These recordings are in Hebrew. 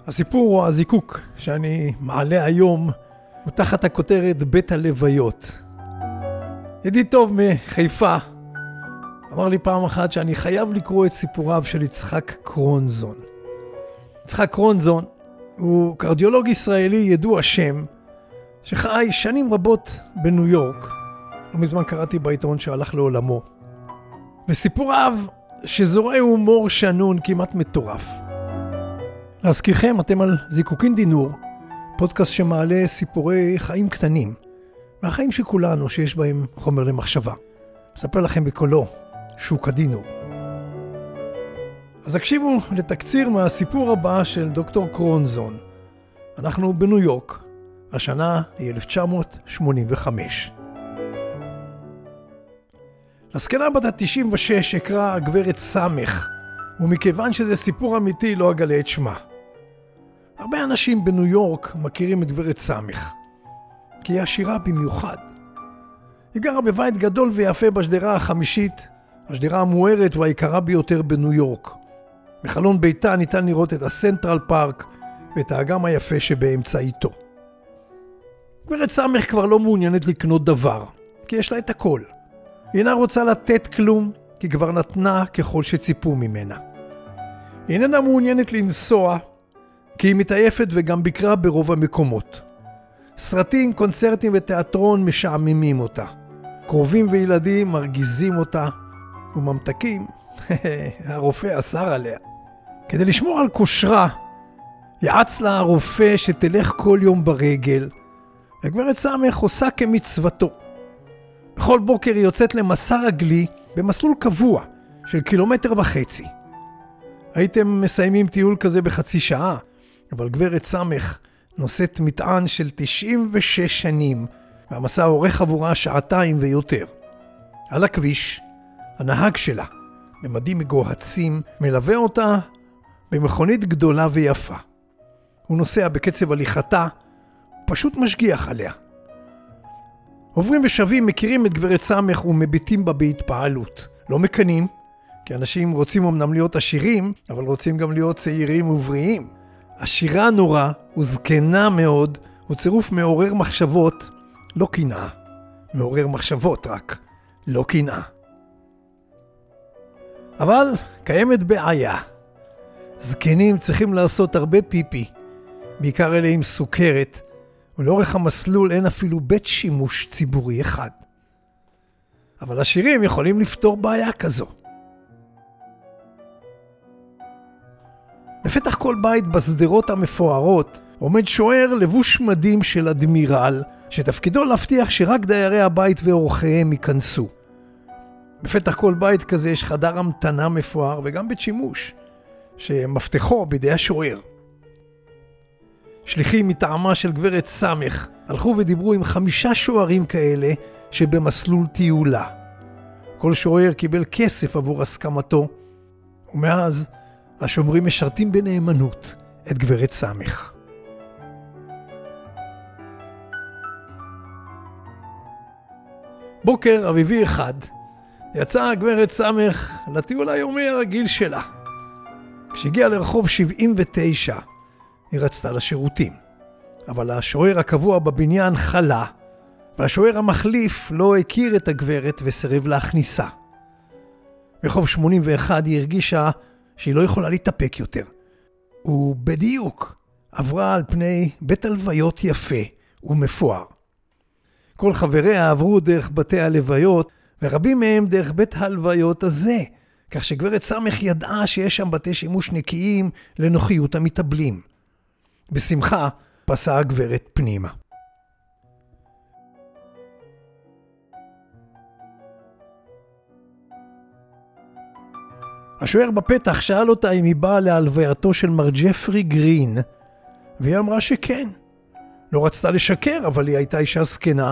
הסיפור הוא הזיקוק שאני מעלה היום, הוא תחת הכותרת בית הלוויות. ידיד טוב מחיפה אמר לי פעם אחת שאני חייב לקרוא את סיפוריו של יצחק קרונזון. יצחק קרונזון הוא קרדיולוג ישראלי ידוע שם, שחי שנים רבות בניו יורק. לא מזמן קראתי בעיתון שהלך לעולמו. וסיפוריו שזורע הומור שנון כמעט מטורף. להזכירכם, אתם על זיקוקין דינור, פודקאסט שמעלה סיפורי חיים קטנים, מהחיים של כולנו שיש בהם חומר למחשבה. אספר לכם בקולו, שוק הדינור. אז הקשיבו לתקציר מהסיפור הבא של דוקטור קרונזון. אנחנו בניו יורק, השנה היא 1985. לזקנה בת ה-96 אקרא הגברת סמך, ומכיוון שזה סיפור אמיתי לא אגלה את שמה. הרבה אנשים בניו יורק מכירים את גברת סמך, כי היא עשירה במיוחד. היא גרה בבית גדול ויפה בשדרה החמישית, השדרה המוארת והיקרה ביותר בניו יורק. מחלון ביתה ניתן לראות את הסנטרל פארק ואת האגם היפה שבאמצעיתו. גברת סמך כבר לא מעוניינת לקנות דבר, כי יש לה את הכל. היא אינה רוצה לתת כלום, כי כבר נתנה ככל שציפו ממנה. היא איננה מעוניינת לנסוע, כי היא מתעייפת וגם ביקרה ברוב המקומות. סרטים, קונצרטים ותיאטרון משעממים אותה. קרובים וילדים מרגיזים אותה, וממתקים, הרופא אסר עליה. כדי לשמור על כושרה, יעץ לה הרופא שתלך כל יום ברגל, וגברת סמך עושה כמצוותו. בכל בוקר היא יוצאת למסע רגלי במסלול קבוע של 1.5 קילומטר. הייתם מסיימים טיול כזה בחצי שעה, אבל גברת סמך נושאת מטען של 96 שנים, והמסע אורך עבורה 2 שעות ויותר. על הכביש, הנהג שלה, במדים מגוהצים, מלווה אותה במכונית גדולה ויפה. הוא נוסע בקצב הליכתה, פשוט משגיח עליה. עוברים ושבים מכירים את גברת סמך ומביטים בה בהתפעלות. לא מקנים, כי אנשים רוצים אמנם להיות עשירים, אבל רוצים גם להיות צעירים ובריאים. עשירה נורא וזקנה מאוד, הוא צירוף מעורר מחשבות, לא קנאה. מעורר מחשבות רק, לא קנאה. אבל קיימת בעיה. זקנים צריכים לעשות הרבה פיפי, בעיקר אלה עם סוכרת, ולאורך המסלול אין אפילו בית שימוש ציבורי אחד. אבל עשירים יכולים לפתור בעיה כזו. בפתח כל בית בסדרות המפוארות עומד שוער לבוש מדים של אדמירל, שתפקידו להבטיח שרק דיירי הבית ואורחיהם ייכנסו. בפתח כל בית כזה יש חדר המתנה מפואר וגם בית שימוש, שמפתחו בידי השוער. שליחים מטעמה של גברת סמך הלכו ודיברו עם 5 שוערים כאלה שבמסלול טיולה. כל שוער קיבל כסף עבור הסכמתו, ומאז השומרים משרתים בנאמנות את גברת סמך. בוקר אביבי אחד יצאה גברת סמך לטיול היומי הרגיל שלה. כשהגיעה לרחוב 79 היא רצתה לשירותים, אבל השוער הקבוע בבניין חלה, והשוער המחליף לא הכיר את הגברת וסירב להכניסה. ברחוב 81 היא הרגישה שהיא לא יכולה להתאפק יותר. ובדיוק עברה על פני בית הלוויות יפה ומפואר. כל חבריה עברו דרך בתי הלוויות, ורבים מהם דרך בית הלוויות הזה, כך שגברת סמך ידעה שיש שם בתי שימוש נקיים לנוחיות המתאבלים. בשמחה פסעה הגברת פנימה. השוער בפתח שאל אותה אם היא באה להלווייתו של מר ג'פרי גרין, והיא אמרה שכן. לא רצתה לשקר, אבל היא הייתה אישה זקנה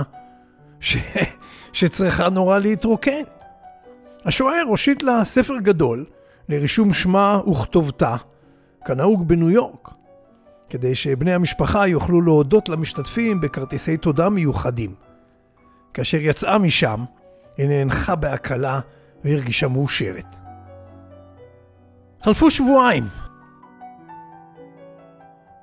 שצריכה נורא להתרוקן. השוער הושיט לה ספר גדול לרישום שמה וכתובתה, כנהוג בניו יורק, כדי שבני המשפחה יוכלו להודות למשתתפים בכרטיסי תודה מיוחדים. כאשר יצאה משם, היא נאנחה בהקלה והרגישה מאושרת. חלפו שבועיים.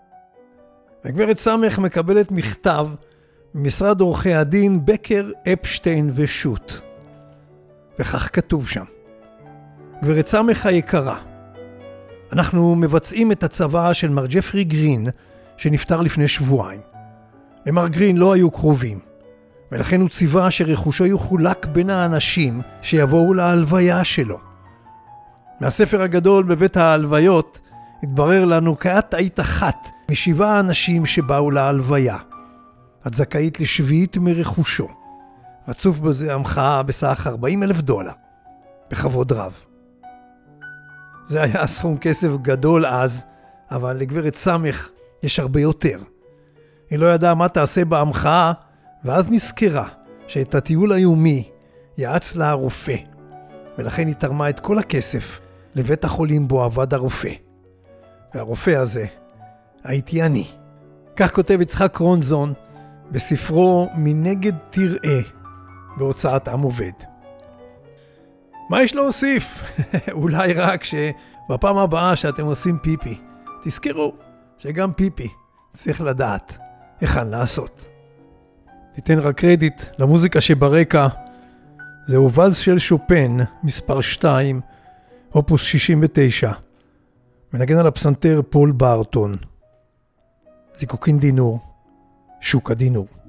הגברת סמך מקבלת מכתב ממשרד עורכי הדין בקר, אפשטיין ושוט. וכך כתוב שם: גברת סמך היקרה, אנחנו מבצעים את הצוואה של מר ג'פרי גרין שנפטר לפני שבועיים. למר גרין לא היו קרובים, ולכן הוא ציווה שרכושו יחולק בין האנשים שיבואו להלוויה שלו. מהספר הגדול בבית ההלוויות התברר לנו כי את היית אחת מ7 אנשים שבאו להלוויה. את זכאית ל7 מרכושו. רצוף בזה המחאה בסך $40,000. בכבוד רב. זה היה סכום כסף גדול אז, אבל לגברת סמך יש הרבה יותר. היא לא ידעה מה תעשה בהמחאה, ואז נזכרה שאת הטיול היומי יעץ לה הרופא, ולכן היא תרמה את כל הכסף לבית החולים בו עבד הרופא. והרופא הזה הייתי אני. כך כותב יצחק רונזון בספרו מנגד תראה בהוצאת עם עובד. מה יש להוסיף? אולי רק שבפעם הבאה שאתם עושים פיפי, תזכרו שגם פיפי צריך לדעת היכן לעשות. ניתן רק קרדיט למוזיקה שברקע. זהו ולס של שופן מספר 2, אופוס 69. מנגן על הפסנתר פול בארטון. זיקוקין דינור, שוק הדינור.